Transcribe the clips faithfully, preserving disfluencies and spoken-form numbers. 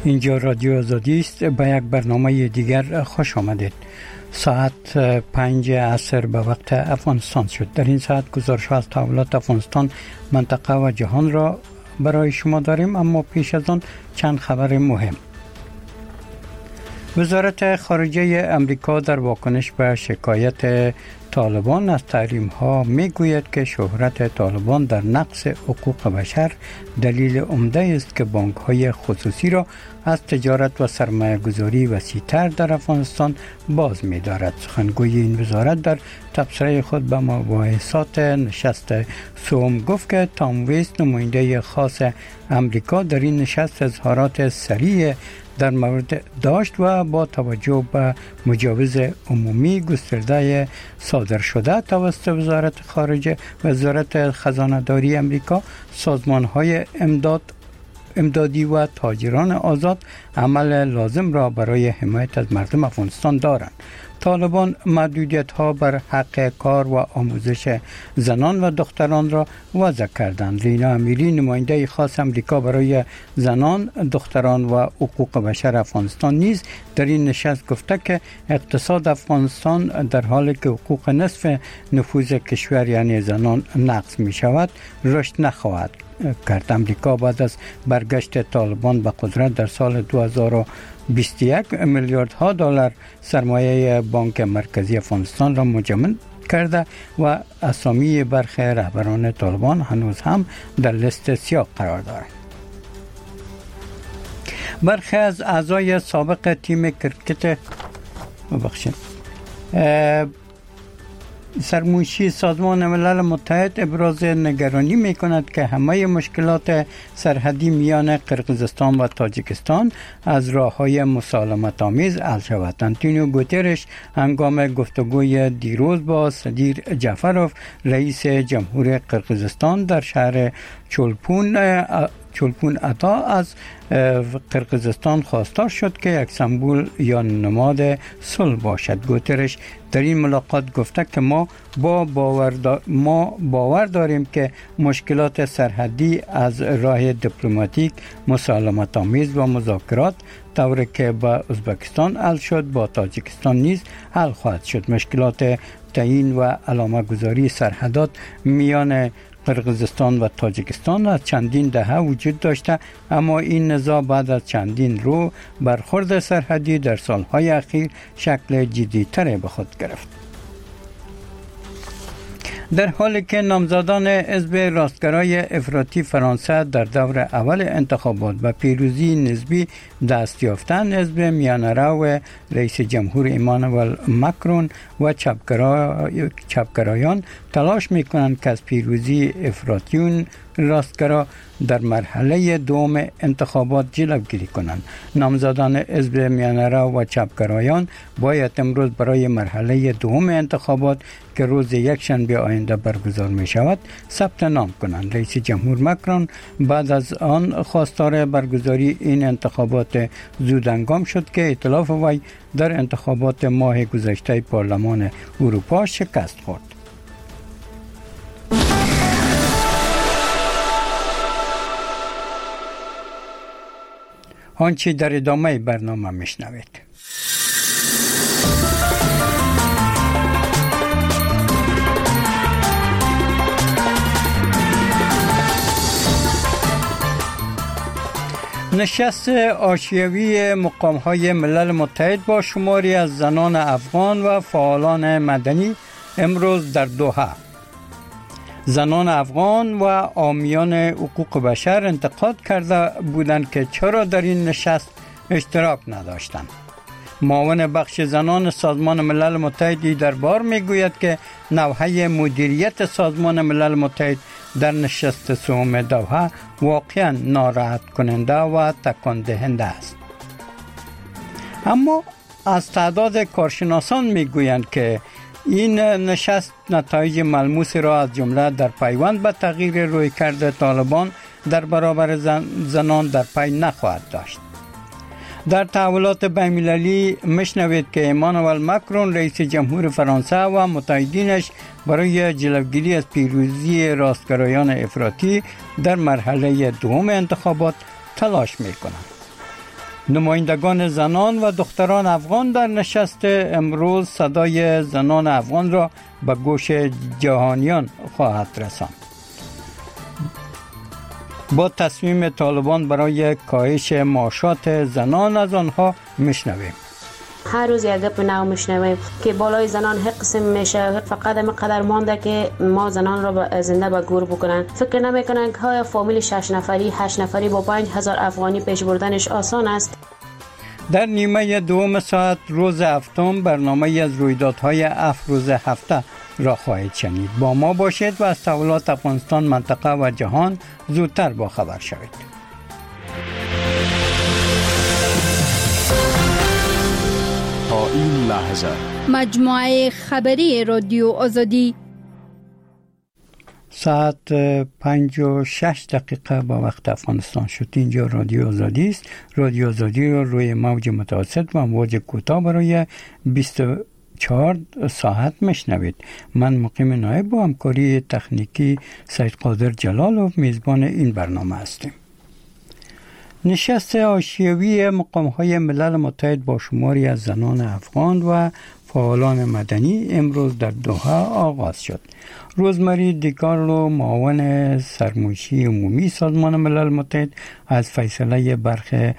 اینجا رادیو آزادی است. به یک برنامه دیگر خوش آمدید. ساعت پنج عصر به وقت افغانستان شد. در این ساعت گزارش از تحولات افغانستان، منطقه و جهان را برای شما داریم، اما پیش از آن چند خبر مهم. وزارت خارجه امریکا در واکنش به شکایت طالبان از تحریم ها می گوید که شهرت طالبان در نقض حقوق بشر دلیل عمده است که بانک های خصوصی را از تجارت و سرمایه گذاری وسیع‌تر در افغانستان باز می دارد. سخنگوی این وزارت در تبصره خود به مباحثات نشست سوم گفت که تام ویست، نماینده خاص امریکا، در این نشست اظهارات سریع در مورد داشت و با توجه به مجوز عمومی گسترده صادر شده توسط وزارت خارجه و وزارت خزانه داری امریکا، سازمان های امداد امدادی و تاجران آزاد عمل لازم را برای حمایت از مردم افغانستان دارند. طالبان محدودیت ها بر حق کار و آموزش زنان و دختران را وضع کردند. لینا امیری، نماینده خاص امریکا برای زنان، دختران و حقوق بشر افغانستان، نیز در این نشست گفته که اقتصاد افغانستان در حالی که حقوق نصف نفوذ کشور یعنی زنان نقض می شود رشد نخواهد کرد. امریکا بعد از برگشت طالبان به قدرت در سال دو هزار و بیست و یک میلیاردها دلار سرمایه بانک مرکزی افغانستان را منجمد کرده و اسامی برخی رهبران طالبان هنوز هم در لیست سیاه قرار دارد. برخی از اعضای سابق تیم کرکت ببخشید سرمنشی سازمان ملل متحد ابراز نگرانی می کند که همه مشکلات سرحدی میان قرقیزستان و تاجیکستان از راه‌های مسالمت آمیز حل شود. آنتونیو گوترش هنگام گفتگوی دیروز با صدیر جعفروف، رئیس جمهور قرقیزستان، در شهر چولپون چولپون عطا از قرقیزستان خواستار شد که یک سمبل یا نماد صلح باشد. گوترش در این ملاقات گفته که ما با باور دا ما باور داریم که مشکلات سرحدی از راه دیپلماتیک، مسالمت آمیز و مذاکرات طوری که با ازبکستان حل شد با تاجیکستان نیز حل خواهد شد. مشکلات تعیین و علامه گذاری سرحدات میان قرقیزستان و تاجیکستان از چندین دهه وجود داشته، اما این نزاع بعد از چندین رو برخورد سرحدی در سالهای اخیر شکل جدی‌تر به خود گرفت. در حالی که نامزدان حزب راستگرای افراطی فرانسه در دور اول انتخابات به پیروزی نسبی دست یافتند، حزب میانه‌رو رئیس جمهور ایمانوئل ماکرون و چپگرایان تلاش می‌کنند که از پیروزی افراطیون راستگرا در مرحله دوم انتخابات جلوگیری کنند. نامزدان حزب میانه‌رو و چپگرایان باید امروز برای مرحله دوم انتخابات که روز یکشنبه آینده برگزار می شود ثبت نام کنند. رئیس جمهور ماکرون بعد از آن خواستار برگزاری این انتخابات زودهنگام شد که ائتلاف وی در انتخابات ماه گذشته پارلمان اروپا شکست خورد. آنچه در ادامه برنامه میشنوید. نشست حاشیوی مقام‌های ملل متحد با شماری از زنان افغان و فعالان مدنی امروز در دوحه. زنان افغان و حامیان حقوق بشر انتقاد کرده بودند که چرا در این نشست اشتراک نداشتند. معاون بخش زنان سازمان ملل متحد در بار میگوید که نوحه مدیریت سازمان ملل متحد در نشست سوم دوحه واقعا ناراحت کننده و تکان دهنده است. اما از تعداد کارشناسان میگویند که این نشست نتایج ملموس را از جمله در پیوند به تغییر رویکرد طالبان در برابر زن زنان در پی نخواهد داشت. در تحولات بین‌المللی مشنوید که ایمانوئل ماکرون رئیس جمهور فرانسه و متحدینش برای جلوگیری از پیروزی راستگرایان افراطی در مرحله دوم انتخابات تلاش می‌کنند. نمایندگان زنان و دختران افغان در نشست امروز صدای زنان افغان را به گوش جهانیان خواهد رساند. با تصمیم طالبان برای کاهش معاشات زنان از آنها میشنویم. هر روز یک گپ نو میشنویم که بالای زنان حق قسم میشه، فقط هم قدر مانده که ما زنان را زنده به گور بکنن. فکر نمیکنن که های فامیل شش نفری هشت نفری با پنج هزار افغانی پیش بردنش آسان است. در نیمه دوم ساعت روز هفتم برنامه از رویدادهای افروز هفته را خواهید شنید. با ما باشید و از تحولات افغانستان، منطقه و جهان زودتر با خبر شوید. تا این لحظه مجموعه خبری رادیو آزادی ساعت پنج و شش دقیقه با وقت افغانستان شد. اینجا رادیو آزادی است. رادیو آزادی رو روی موج متوسط و موج کوتاه برای بیست و چهار ساعت میشنوید. من مقیم نایب با همکاری تکنیکی سید قادر جلالو میزبان این برنامه هستیم. نشست حاشیوی مقام‌های ملل متحد با شماری از زنان افغان و فعالان مدنی امروز در دوحه آغاز شد. روزمری دیکارلو، معاون سرمنشی عمومی سازمان ملل متحد، از فیصله برخی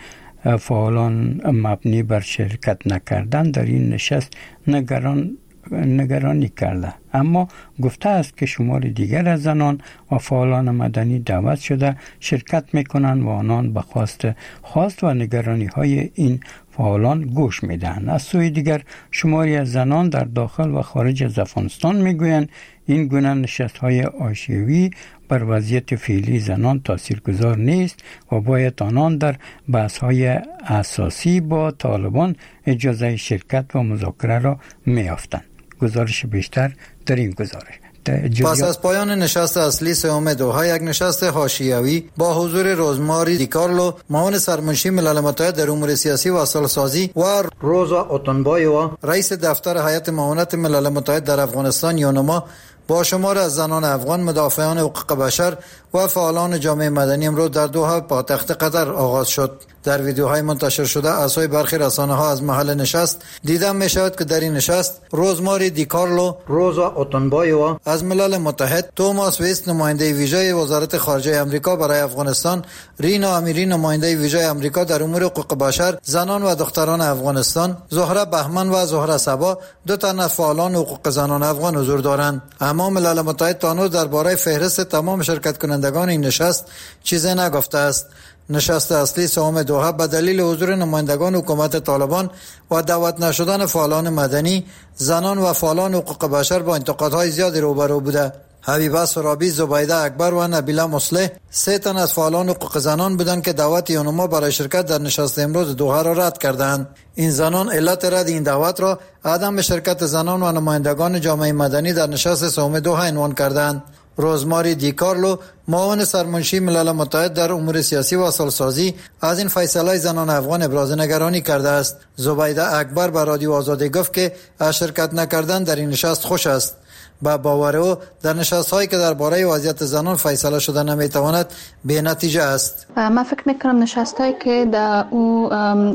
فعالان مبنی بر شرکت نکردن در این نشست نگران نگرانی کرده، اما گفته است که شمار دیگر از زنان و فعالان مدنی دعوت شده شرکت میکنند و آنان به خواست خواست و نگرانی های این فعالان گوش میدهند. از سوی دیگر شماری از زنان در داخل و خارج از افغانستان میگویند این گونه نشست های حاشیوی بر وضعیت فعلی زنان تاثیرگذار نیست و باید آنان در بحث های اساسی با طالبان اجازه شرکت و مذاکره را میافتند. گزارش بیشتر در این گزارش. پس از پایان نشست اصلی سوم دوحه، یک نشست حاشیوی با حضور روزماری دیکارلو، معاون سرمنشی ملل متحد در امور سیاسی و اصلاح‌سازی، و روزا اوتونبایوا، رئیس دفتر هیئت معاونت ملل متحد در افغانستان یونما، با شمار از زنان افغان، مدافعان حقوق بشر و فعالان جامعه مدنی امروز در دوحه پایتخت قطر آغاز شد. در ویدیوهای منتشر شده از سوی برخی رسانه‌ها از محل نشست دیده می‌شود که در این نشست روزماری دیکارلو، روزا اوتونبایوا از ملل متحد، توماس ویست نماینده ویژه وزارت خارجه آمریکا برای افغانستان، رینا امیری نماینده ویژه آمریکا در امور حقوق بشر، زنان و دختران افغانستان، زهره بهمن و زهره صبا، دو تن از فعالان حقوق زنان افغان حضور دارند. اما ملل متحد تانو درباره فهرست تمام شرکت کنندگان این نشست چیزی نگفته است. نشست اصلی سوم دوحه به دلیل حضور نمایندگان حکومت طالبان و دعوت نشدن فعالان مدنی، زنان و فعالان حقوق بشر با انتقادهای زیادی روبرو بوده. حبیبه سرابی، زبیده اکبر و نبیله مصلح سه تن از فعالان حقوق زنان بودند که دعوت یونما برای شرکت در نشست امروز دوحه را رد کردند. این زنان علت رد این دعوت را عدم شرکت زنان و نمایندگان جامعه مدنی در نشست سوم دوحه عنوان کردند. روزماری دیکارلو، معاون سرمنشی ملل متحد در امور سیاسی و اصلاح‌سازی، از این فیصله زنان افغان ابراز نگرانی کرده است. زبیده اکبر به رادیو آزادی گفت که از شرکت نکردن در این نشست خوش است. با باور او در نشست‌هایی که درباره وضعیت زنان فیصله شده نمیتواند بی نتیجه است. من فکر میکنم نشستایی که در او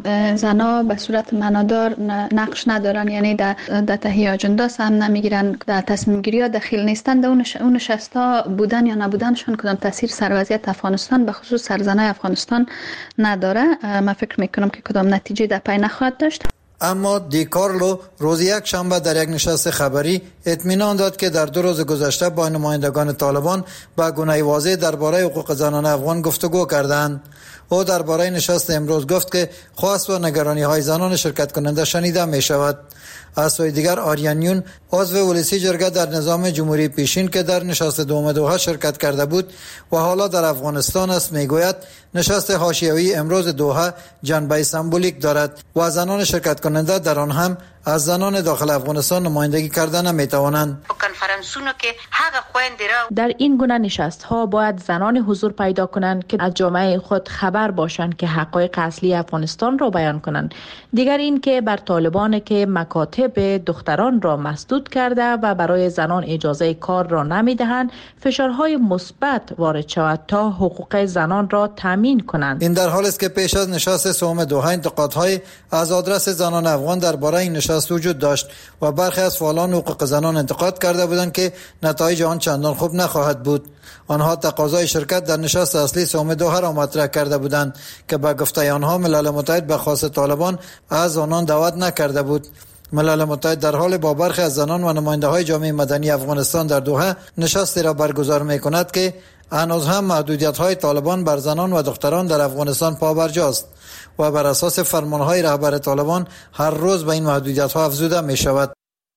زنا به صورت معنادار نقش ندارن، یعنی در در تهیه اجندا هم نمیگیرن، در تصمیم گیری ها دخیل نیستن، در اون نشستا بودن یا نبودنشون کدام تاثیر سر وضعیت افغانستان به خصوص سر زنای افغانستان نداره. من فکر میکنم که کدام نتیجه در پی نخواهد داشت. اما دیکارلو روز یک شنبه در یک نشست خبری اطمینان داد که در دو روز گذشته با نمایندگان طالبان با گونه واضح درباره حقوق زنان افغان گفتگو کردند. او درباره نشست امروز گفت که خواست و نگرانی های زنان شرکت کننده شنیده می شود. از سوی دیگر آریانیون، عضو ولسی جرگه در نظام جمهوری پیشین که در نشست دوم دوحه شرکت کرده بود و حالا در افغانستان است، میگوید نشست حاشیوی امروز دوحه جنبه سمبولیک دارد و زنان شرکت کننده در آن هم از زنان داخل افغانستان نمایندگی کردن نمیتوانند. در این گونه نشست ها باید زنان حضور پیدا کنند که از جامعه خود خبر باشند که حقایق اصلی افغانستان را بیان کنند. دیگر این که بر طالبان که مکاتب دختران را مسدود کرده و برای زنان اجازه کار را نمیدهند فشارهای مثبت وارد شود تا حقوق زنان را تامین کنند. این در حالی است که پیش از نشست سوم دوحه انتقادهای از آدرس زنان افغان درباره این نشست وجود داشت و برخی از فعالان حقوق زنان انتقاد کرده بودند که نتایج آن چندان خوب نخواهد بود. آنها تقاضای شرکت در نشست اصلی سوم دوحه را مطرح کرده بودند که به گفته آنها ملل متحد به خواست طالبان از آنان دعوت نکرده بود. ملل متحد در حال با برخی از زنان و نماینده های جامعه مدنی افغانستان در دوحه نشستی را برگزار می کند که هنوز هم محدودیت های طالبان بر زنان و دختران در افغانستان پابرجاست و بر اساس فرمان های رهبر طالبان هر روز به این محدودیت ها افزوده می شود.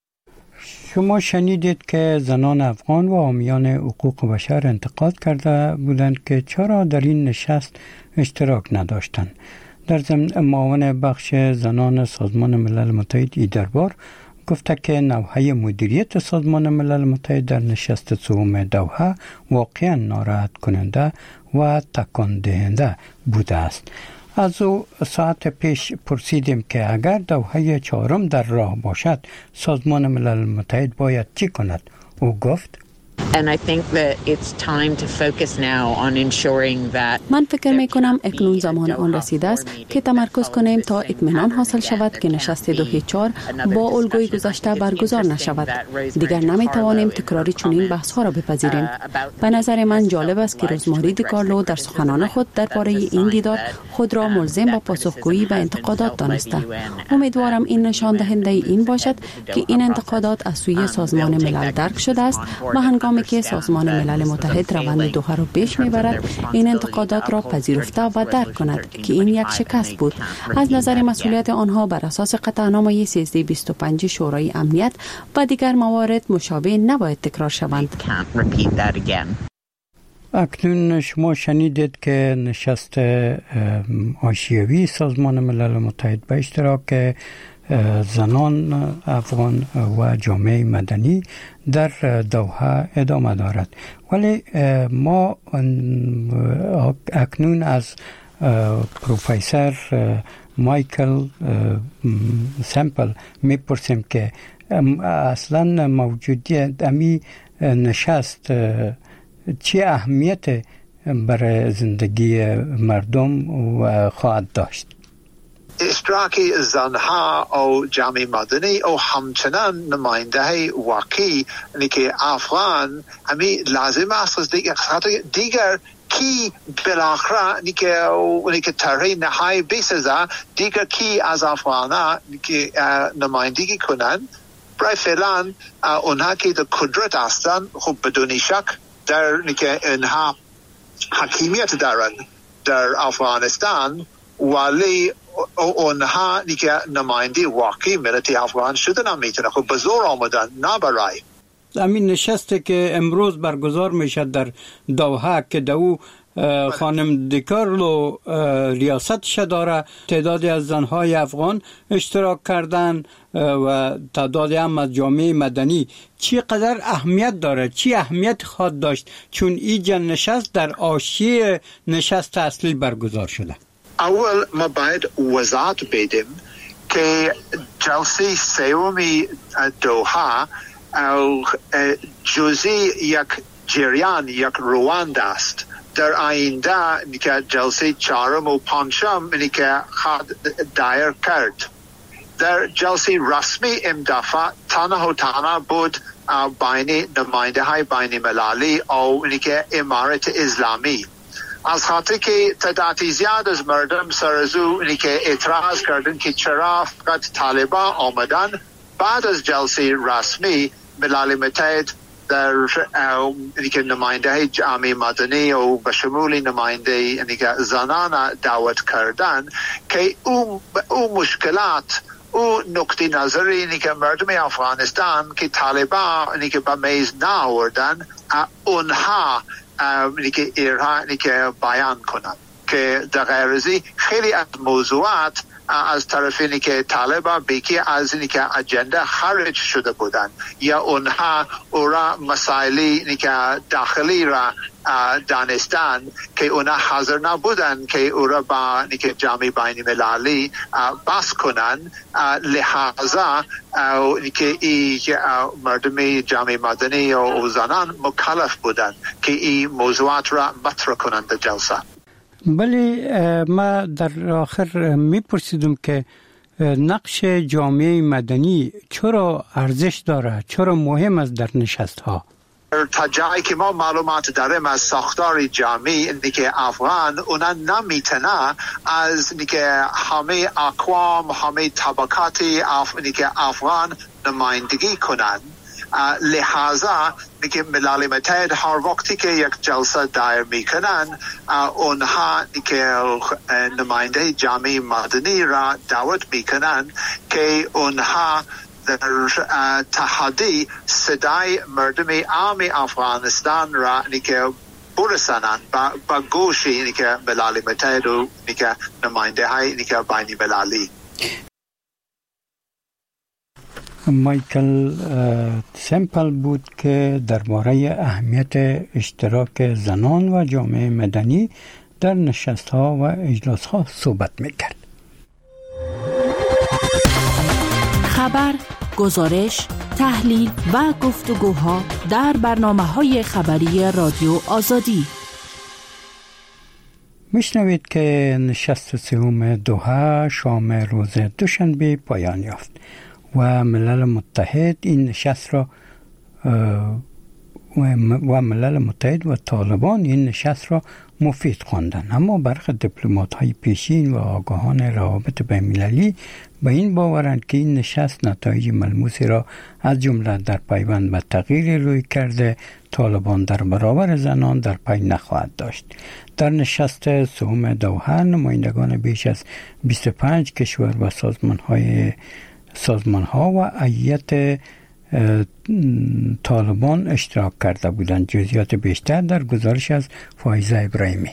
شما شنیدید که زنان افغان و حامیان حقوق بشر انتقاد کرده بودند که چرا در این نشست اشتراک نداشتند. در ضمن معاون بخش زنان سازمان ملل متحد ایدربار گفته که نوحه مدیریت سازمان ملل متحد در نشست سوم دوحه واقعا ناراحت کننده و تکان دهنده بوده است. از او ساعت پیش پرسیدیم که اگر دوحه چهارم در راه باشد سازمان ملل متحد باید چی کند؟ او گفت And I think that it's time to focus now on ensuring that من فکر می کنم اکنون زمان آن رسیده است که تمرکز کنیم تا اطمینان حاصل شود که نشست دوحه چهار با الگوی گذشته برگزار نشود. دیگر نمی توانیم تکراری چنین بحث ها را بپذیریم. به نظر من جالب است که روزماری دیکارلو در سخنان خود درباره این دیدار خود را ملزم به پاسخگویی به انتقادات دانسته. امیدوارم این نشان دهنده این باشد که این انتقادات از سوی سازمان ملل درک شده است و هنگامی که سازمان ملل متحد روند دوحه را پیش میبرد این انتقادات را پذیرفته و درک کند که این یک شکست بود. از نظر مسئولیت آنها بر اساس قطعنامه سیزده بیست و پنج شورای امنیت و دیگر موارد مشابه نباید تکرار شوند. اکنون شما شنیدید که نشست حاشیوی سازمان ملل متحد به اشتراک زنان افغان و جامعه مدنی در دوحه ادامه دارد. ولی ما اکنون از پروفسور مایکل سمپل میپرسیم که اصلا موجودیت امی نشست چه اهمیت برای زندگی مردم خواهد داشت؟ اشتراکی زنها و جامعه مدنی و همچنان نماینده واقعی یعنی که افغان همی لازم است دیگر دیگر کی بالاخره نیکه نیکه طرح نهایی بسازه دیگر کی از افغانا که نمایندگی کنند. برای فعلا اونها که در قدرت هستند خب بدون شک در نیکه اینها حکیمیت دارند در افغانستان ولی اونها نیکه نماینده واقعی ملت افغان شدن هم میتونه خب به زور آمدن نه برای همین نشسته که امروز برگزار میشد در دوحه که دو خانم دیکارلو ریاستش داره. تعدادی از زنهای افغان اشتراک کردن و تعدادی هم از جامعه مدنی. چقدر اهمیت داره؟ چی اهمیت خواهد داشت چون این نشست در حاشیه نشست اصلی برگزار شده؟ اول ما باید وضاحت بدیم که جلسه سومی دوحه جزئی یک جریان یک روند است. در آینده که جلسه چهارم و پنجم که خود دایر کرد. در جلسه رسمی امدافع تنها و تنها بود بین نماینده های بین مللی و که امارت اسلامی. از خاطر که تعدادی زیاد از مردم سرزو که اعتراض کردن که چرا فقط طالبان آمدن. بعد از جلسه رسمی ملل متحد در که نماینده جامعه مدنی و به شمول نماینده که زنان دعوت کردن که او او مشکلات او نقطه نظری که مردم افغانستان که طالبان که به میز نآوردن اونها که ایرها که بیان کنند که در غیر ازی خیلی از موضوعات از طرف اینی که طالبان بیکی از اینی که اجنده خارج شده بودن یا اونها او را مسائلی اینی که داخلی را دانستن که اونا حاضر نبودن که او را با اینی که جامعه بین المللی بحث کنن، لحاظا اینی که این مردم جامعه مدنی و زنان مکلف بودن که این موضوعات را مطرح کنند در جلسه. ولی ما در آخر میپرسیدم که نقش جامعه مدنی چرا ارزش داره، چرا مهم است در نشست ها؟ تا جایی که ما معلومات داریم از ساختار جامعه اینی که افغان اونا نمیتونه از اینی که همه اقوام همه طبقاتی اف... اینی که افغان نمایندگی کنند. لحاظا که ملل متحد هر وقتی که یک جلسه دایر میکنن اونها که نماینده جامعه مدنی را دعوت میکنن که اونها در تحدی صدای مردم عام افغانستان را که برسانند با گوش که ملل متحد و که نماینده های که بین المللی. مایکل سمپل بود که درباره اهمیت اشتراک زنان و جامعه مدنی در نشست ها و اجلاس ها صحبت میکرد. خبر، گزارش، تحلیل و گفتگوها در برنامه‌های خبری رادیو آزادی. میشنوید که نشست سوم دوحه شام روز دوشنبه پایان یافت و ملل متحد این نشست را و ملل متحد و طالبان این نشست را مفید خواندند. اما برخی دیپلمات‌های پیشین و آگاهان روابط بین‌المللی به این باورند که این نشست نتایج ملموسی را از جمله در پیوند به تغییر رویکرد طالبان در برابر زنان در پی نخواهد داشت. در نشست سوم دوحه نمایندگان بیش از بیست و پنج کشور و سازمان‌های سازمان ها و هیئت طالبان اشتراک کرده بودند. جزئیات بیشتر در گزارش از فایزه ابراهیمی.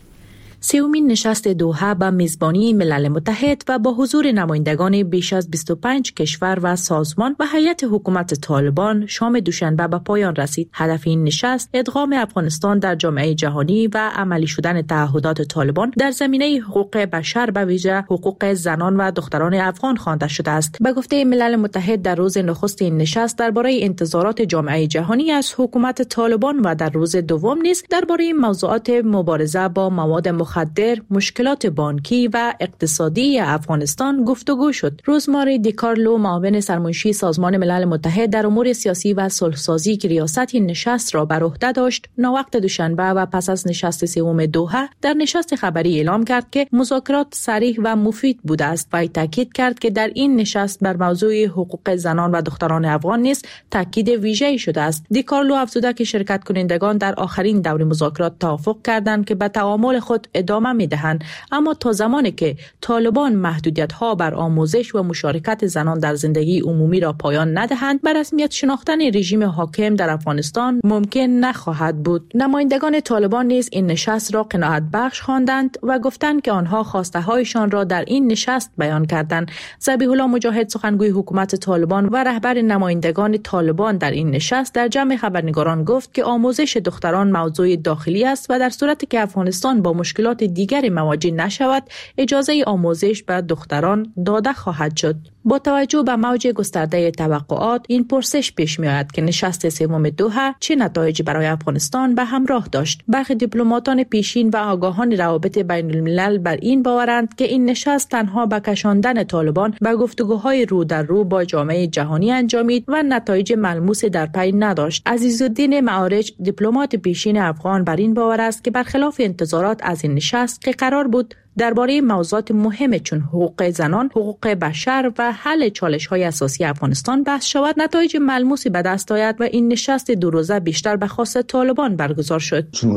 سومین نشست دوحه با میزبانی ملل متحد و با حضور نمایندگان بیش از بیست و پنج کشور و سازمان و هیئت حکومت طالبان شام دوشنبه به پایان رسید. هدف این نشست ادغام افغانستان در جامعه جهانی و عملی شدن تعهدات طالبان در زمینه حقوق بشر به ویژه حقوق زنان و دختران افغان خوانده شده است. به گفته ملل متحد در روز نخست این نشست درباره انتظارات جامعه جهانی از حکومت طالبان و در روز دوم نیز درباره موضوعات مبارزه با مواد مخدر مخدر، مشکلات بانکی و اقتصادی افغانستان گفتگو شد. روزماری دیکارلو، معاون سرمنشی سازمان ملل متحد در امور سیاسی و صلح‌سازی که ریاست این نشست را بر عهده داشت، ناوقت دوشنبه و پس از نشست سوم دوحه در نشست خبری اعلام کرد که مذاکرات صریح و مفید بوده است و تاکید کرد که در این نشست بر موضوع حقوق زنان و دختران افغان نیز تاکید ویژه‌ای شده است. دیکارلو افزوده که شرکت کنندگان در آخرین دور مذاکرات توافق کردند که به تعامل خود ادامه می‌دهند، اما تا زمانی که طالبان محدودیت‌ها بر آموزش و مشارکت زنان در زندگی عمومی را پایان ندهند، به رسمیت شناختن رژیم حاکم در افغانستان ممکن نخواهد بود. نمایندگان طالبان نیز این نشست را قناعت بخش خواندند و گفتند که آنها خواسته‌هایشان را در این نشست بیان کردند. ذبیح الله مجاهد، سخنگوی حکومت طالبان و رهبر نمایندگان طالبان در این نشست در جمع خبرنگاران گفت که آموزش دختران موضوع داخلی است و در صورتی که افغانستان با مشکلات دیگر مواجه نشود، اجازه آموزش به دختران داده خواهد شد. با توجه به موج گسترده توقعات، این پرسش پیش می آید که نشست سوم دوحه چه نتایجی برای افغانستان به همراه داشت. برخی دیپلماتان پیشین و آگاهان روابط بین الملل بر این باورند که این نشست تنها به کشاندن طالبان به گفتگوهای رو در رو با جامعه جهانی انجامید و نتایج ملموس در پی نداشت. عزیزالدین معارج، دیپلمات پیشین افغان، بر این باور است که برخلاف انتظارات از این نشست که قرار بود درباره موضوعات مهم چون حقوق زنان، حقوق بشر و حل چالش‌های اساسی افغانستان بحث شود، نتایج ملموسی به دست آید و این نشست دو روزه بیشتر به خواست طالبان برگزار شد. چون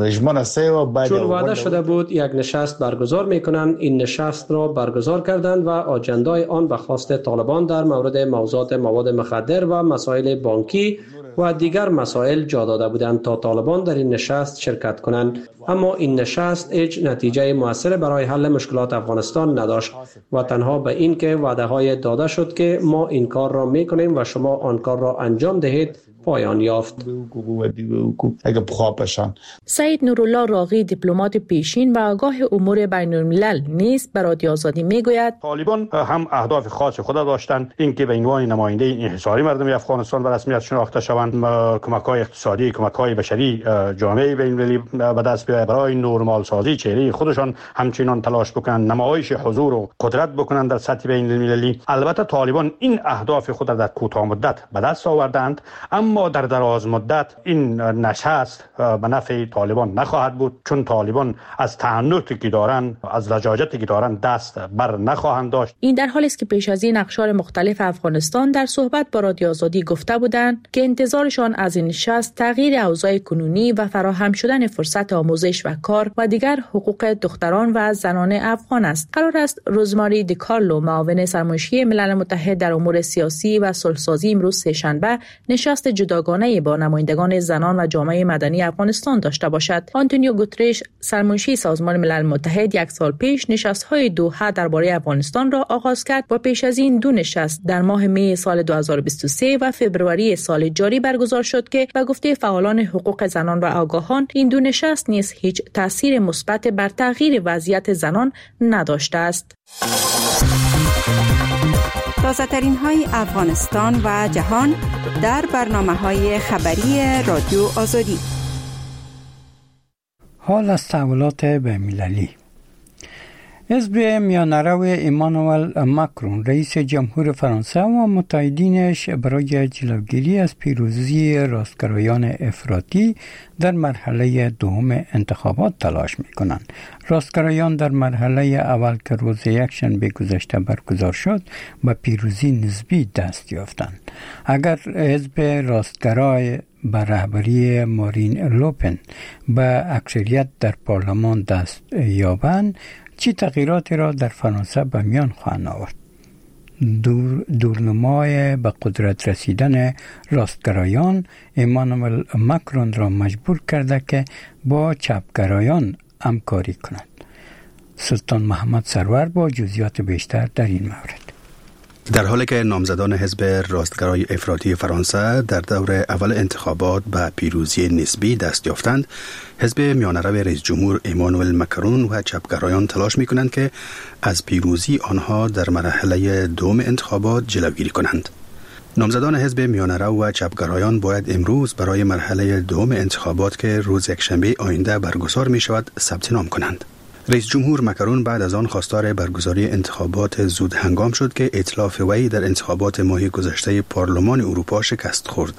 وعده شده بود یک نشست برگزار می‌کنند، این نشست را برگزار کردند و آجندای آن به خواست طالبان در مورد موضوعات مواد مخدر و مسائل بانکی و دیگر مسائل جا داده بودند تا طالبان در این نشست شرکت کنند، اما این نشست هیچ نتیجه مؤثر برای حل مشکلات افغانستان نداشت و تنها به این که وعده های داده شد که ما این کار را میکنیم و شما آن کار را انجام دهید پایان یافت. سید نورالله راغی دیپلمات پیشین و آگاه امور بین الملل نیز به رادیو آزادی میگوید طالبان هم اهداف خاص خود داشتند، اینکه به عنوان نماینده انحصاری مردم افغانستان به رسمیت شناخته شوند، کمک‌های اقتصادی، کمک‌های بشری جامعه بین‌المللی به دست بیاورند، برای نورمال سازی چهره خودشان همچنان تلاش بکنند، نمایش حضور و قدرت بکنند در سطح بین‌المللی. البته طالبان این اهداف خود را در کوتاه مدت به دست آوردند، اما در دراز مدت این نشست به نفع طالبان نخواهد بود، چون طالبان از تعنتی که دارند، از لجاجتی که دارند دست بر نخواهند داشت. این در حالی است که پیش از این اقشار مختلف افغانستان در صحبت با رادیو آزادی گفته بودند که انتظارشان از این نشست تغییر اوضاع کنونی و فراهم شدن فرصت آموزش و کار و دیگر حقوق دختران و زنان افغان است. قرار است روزماری دیکارلو، معاون سرمنشی ملل متحد در امور سیاسی و صلح‌سازی، امروز سه‌شنبه نشست جداگانه با نمایندگان زنان و جامعه مدنی افغانستان داشته باشد. آنتونیو گوترش، سرمنشی سازمان ملل متحد، یک سال پیش نشست‌های دوحه درباره افغانستان را آغاز کرد و پیش از این دو نشست در ماه می سال دو هزار و بیست و سه و فوریه سال جاری برگزار شد که به گفته فعالان حقوق زنان و آگاهان این دو نشست نیز هیچ تأثیر مثبت بر تغییر وضعیت زنان نداشته است. تازه‌ترین های افغانستان و جهان در برنامه‌های خبری رادیو آزادی. حال از تحولات بین‌المللی. حزب میانه‌رو ایمانوئل ماکرون رئیس جمهور فرانسه و متحدینش برای جلوگیری از پیروزی راستگرایان افراطی در مرحله دوم انتخابات تلاش می‌کنند. راستگرایان در مرحله اول که روز یکشنبه گذشته برگزار شد به پیروزی نسبی دست یافتند. اگر حزب راستگرای به رهبری مارین لوپن به اکثریت در پارلمان دست یابند، چی تغییراتی را در فرانسه به میان خواهند آورد؟ دور دورنمای به قدرت رسیدن راستگرایان ایمانوئل ماکرون را مجبور کرده که با چپگرایان همکاری کند. سلطان محمد سرور با جزئیات بیشتر در این مورد. در حالی که نامزدان حزب راستگرای افراطی فرانسه در دور اول انتخابات به پیروزی نسبی دست یافتند، حزب میانه‌رو رئیس جمهور ایمانوئل ماکرون و چپگرایان تلاش می‌کنند که از پیروزی آنها در مرحله دوم انتخابات جلوگیری کنند. نامزدان حزب میانه‌رو و چپگرایان باید امروز برای مرحله دوم انتخابات که روز یکشنبه آینده برگزار می‌شود ثبت نام کنند. رئیس جمهور ماکرون بعد از آن خواستار برگزاری انتخابات زود هنگام شد که ائتلاف وی در انتخابات ماه گذشته پارلمان اروپا شکست خورد.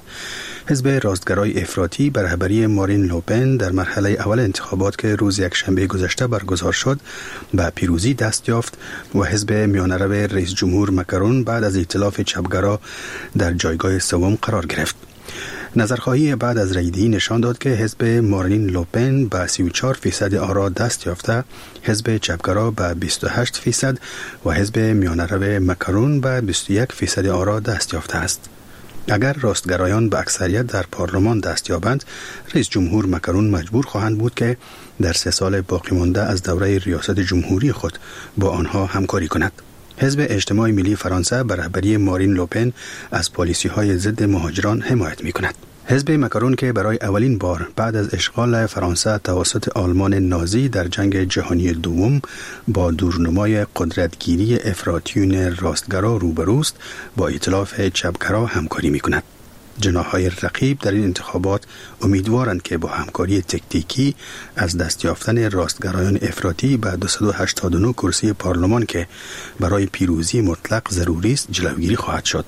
حزب راستگرای افراطی به رهبری مارین لوپن در مرحله اول انتخابات که روز یکشنبه گذشته برگزار شد به پیروزی دست یافت و حزب میانه‌رو رئیس جمهور ماکرون بعد از ائتلاف چپگرا در جایگاه سوم قرار گرفت. نظرخواهی بعد از رایگیری نشان داد که حزب مارین لوپن به سی و چهار فیصد آرا دست یافته، حزب چپگرا به بیست و هشت فیصد و حزب میانه‌رو ماکرون به بیست و یک فیصد آرا دست یافته است. اگر راستگرایان به اکثریت در پارلمان دست یابند، رئیس جمهور ماکرون مجبور خواهند بود که در سه سال باقی مانده از دوره ریاست جمهوری خود با آنها همکاری کند. حزب اجتماع ملی فرانسه به رهبری مارین لوپن از پالیسی‌های ضد مهاجران حمایت می‌کند. حزب ماکرون که برای اولین بار بعد از اشغال فرانسه توسط آلمان نازی در جنگ جهانی دوم با دورنمای قدرتگیری افراطیون راستگرا روبروست، با ائتلاف چپگرا همکاری می‌کند. جناح‌های رقیب در این انتخابات امیدوارند که با همکاری تکتیکی از دست یافتن راستگرایان افراطی به دویست و هشتاد و نه کرسی پارلمان که برای پیروزی مطلق ضروری است جلوگیری خواهد شد.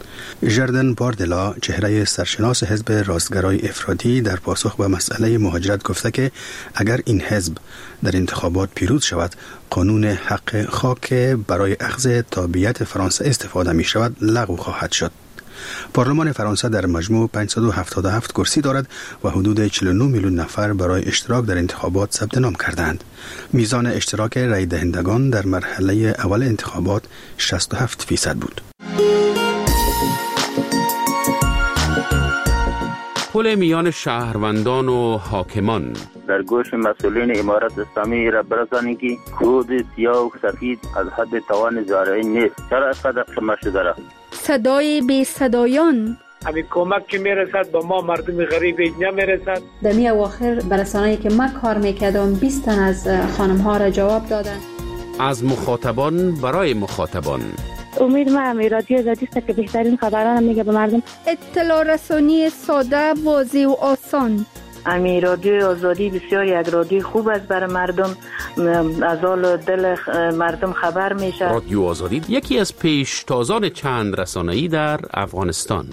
ژاردن باردلا، چهره سرشناس حزب راستگرای افراطی، در پاسخ به مسئله مهاجرت گفته که اگر این حزب در انتخابات پیروز شود، قانون حق خاک برای اخذ تابعیت فرانسه استفاده می شود لغو خواهد شد. پارلمان فرانسه در مجموع پانصد و هفتاد و هفت کرسی دارد و حدود چهل و نه میلیون نفر برای اشتراک در انتخابات ثبت نام کردند. میزان اشتراک رای دهندگان در مرحله اول انتخابات شصت و هفت فیصد بود. تداخل میان شهروندان و حاکمان. در گوش مسئولین امارت اسلامی را برسانید که کود سیاه و سفید از حد توان زارعین نیست. چرا از قدر شما شده را؟ صدای بی صدایان. همین کمک که میرسد با ما مردم غریب نمیرسد. در می اواخر برسانه‌ای که من کار میکردم بیست تن از خانم ها را جواب دادن. از مخاطبان برای مخاطبان. امید ما هم رادیو آزادی است که بهترین خبران میگه به مردم. اطلاع رسانی ساده، واضح و آسان. امی رادیو آزادی بسیار یک رادیو خوب است برای مردم، از حال دل مردم خبر میشه. رادیو آزادی یکی از پیشتازان چند رسانه‌ای در افغانستان.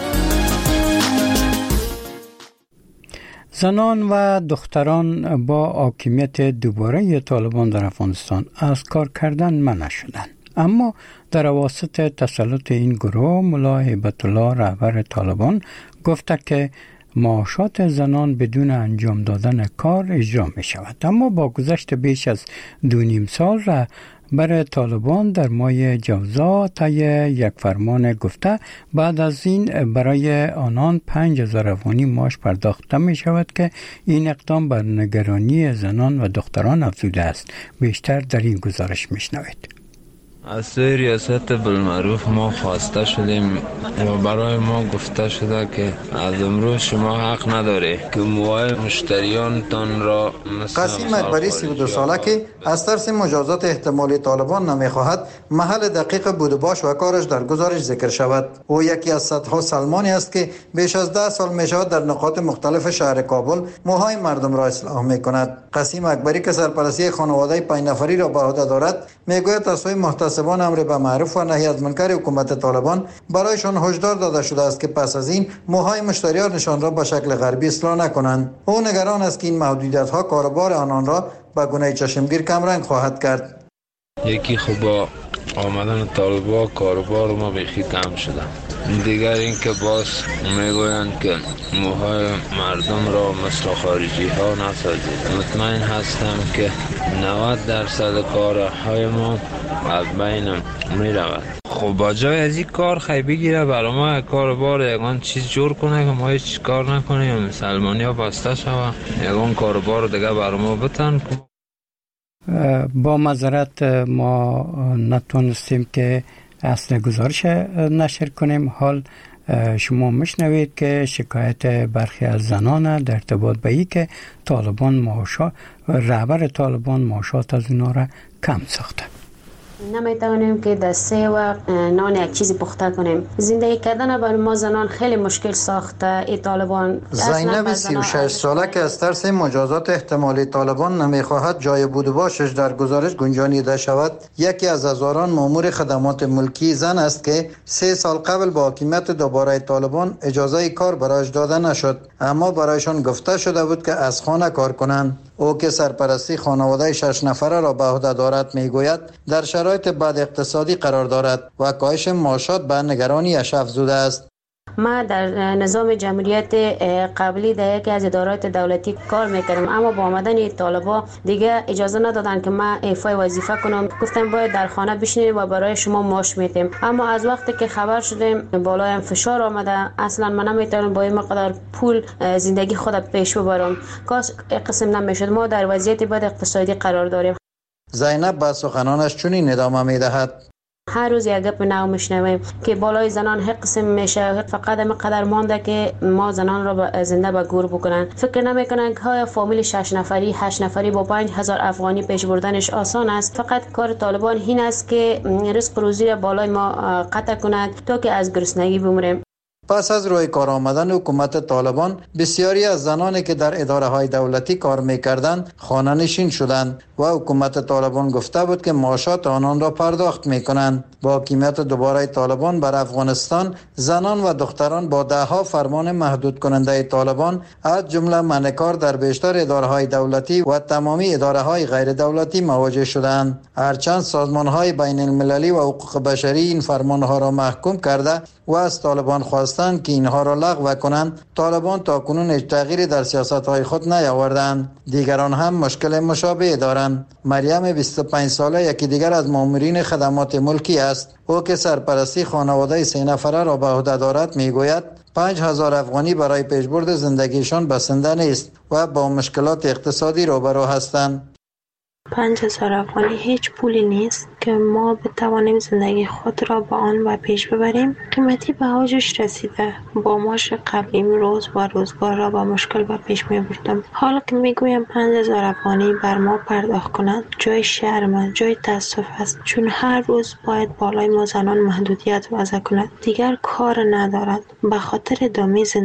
زنان و دختران با حاکمیت دوباره طالبان در افغانستان از کار کردن منع شدند. اما در واسط تسلط این گروه ملا هیبت الله رهبر طالبان گفته که معاشات زنان بدون انجام دادن کار اجرا می شود. اما با گذشت بیش از دو نیم سال رهبر طالبان در ماه جوزا طی یک فرمان گفته بعد از این برای آنان پنج هزار افغانی معاش پرداخته می شود که این اقدام بر نگرانی زنان و دختران افزوده است. بیشتر در این گزارش می شنوید. از سوی ریاست بالمعروف ما خواسته شدیم و برای ما گفته شده که از امروز شما حق نداره که موهای مشتریانتان را قاسم اکبری سی و دو ساله که از ترس مجازات احتمالی طالبان نمیخواهد محل دقیق بود و باش و کارش در گزارش ذکر شود. او یکی از صدها سلمانی است که بیش از ده سال میشود در نقاط مختلف شهر کابل موهای مردم را اصلاح میکند. قاسم اکبری که سرپرستی خانواده پنج نفری را به عهده دارد میگوید از سوی محتسبان امر به معروف و نهی از منکر حکومت طالبان برایشان هشدار داده شده است که پس از این موهای مشتریانشان را به شکل غربی اصلاح نکنند. او نگران است که این محدودیت ها کاروبار آنان را به گونه چشمگیر کمرنگ خواهد کرد. یکی خوبا آمدن طالبان کاروبار ما بیخی کم شده. دیگر این که باز میگویند که موهای مردم را مثل خارجی ها نسازید. مطمئن هستم که نود درصد کارهای ما از بین می رود. خب با جای از این کار خیلی بگیره برای ما کاروبار یکان چیز جور کنه که ما هیچ کار نکنیم، مسلمانی ها بسته شود، یکان کاروبار دیگه برای ما بتن. با معذرت ما نتونستیم که اصل گزارش نشر کنیم. حال شما مشنوید که شکایت برخی از زنان در ارتباط به این که طالبان معاشات رهبر طالبان معاشات از اونا را کم ساخته. نمیتونیم که دسته و نان یک چیزی پخته کنیم. زندگی کردن برای ما زنان خیلی مشکل ساخته ای طالبان. زینب سی و شش ساله که از ترس مجازات احتمالی طالبان نمیخواهد جای بود و باشش در گزارش گنجانیده شود، یکی از هزاران مامور خدمات ملکی زن است که سه سال قبل با حاکمیت دوباره طالبان اجازه کار برایش داده نشد، اما برایشان گفته شده بود که از خانه کار کنند. او که سرپرستی خانواده شش نفره را به عهده دارد میگوید در شرایط بد اقتصادی قرار دارد و کاهش معاشات به نگرانی اش افزوده است. ما در نظام جمهوریت قبلی در یکی از ادارات دولتی کار میکردم، اما با آمدن طالبا دیگه اجازه ندادن که ما ایفای وظیفه کنم. گفتم باید در خانه بشینید و برای شما معاش میدیم. اما از وقتی که خبر شدیم بالایم فشار آمده، اصلا من نمیتونم با این مقدار پول زندگی خود پیش ببرم. کاش قسم نمیشد. ما در وضعیت بد اقتصادی قرار داریم. زینب با سخنانش چنین ادامه میدهد: هر روز یک گپ نو میشنویم که بالای زنان هر قسم میشه، فقط مقدر مانده که ما زنان را زنده به گور بکنن. فکر نمیکنن که های فامیل شش نفری هشت نفری با پنج هزار افغانی پیش بردنش آسان است. فقط کار طالبان این است که رزق روزی را بالای ما قطع کند تا که از گرسنگی بمیریم. پس از روی کار آمدن حکومت طالبان بسیاری از زنانی که در اداره های دولتی کار میکردند خانه نشین شدند و حکومت طالبان گفته بود که معاشات آنان را پرداخت میکنند. با حکومت دوباره طالبان بر افغانستان زنان و دختران با ده ها فرمان محدود کننده طالبان از جمله منع کار در بیشتر اداره های دولتی و تمامی اداره های غیر دولتی مواجه شدند. هرچند سازمان های بین المللی و حقوق بشری این فرمان ها را محکوم کرده و از طالبان خواستند که اینها را لغو کنند، طالبان تاکنون هیچ تغییری در سیاست های خود نیاوردند. دیگران هم مشکل مشابه دارند. مریم بیست و پنج ساله یکی دیگر از مامورین خدمات ملکی است. او که سرپرستی خانواده سه نفره را به عهده دارد میگوید پنج هزار افغانی برای پیشبرد زندگیشان بسنده نیست و با مشکلات اقتصادی روبرو هستند. پنج هزار افغانی هیچ پولی نیست که ما بتوانیم زندگی خود را با آن و پیش ببریم. قیمتی به اوجش رسیده. با معاش قبلیم روز و روزگار را با مشکل و پیش می بردم. حالا که می گویم پنج هزار افغانی بر ما پرداخت کنند، جای شرم، جای تاسف است، چون هر روز باید بالای ما زنان محدودیت وضع کند. دیگر کار ندارد. به خاطر ادامه زندگی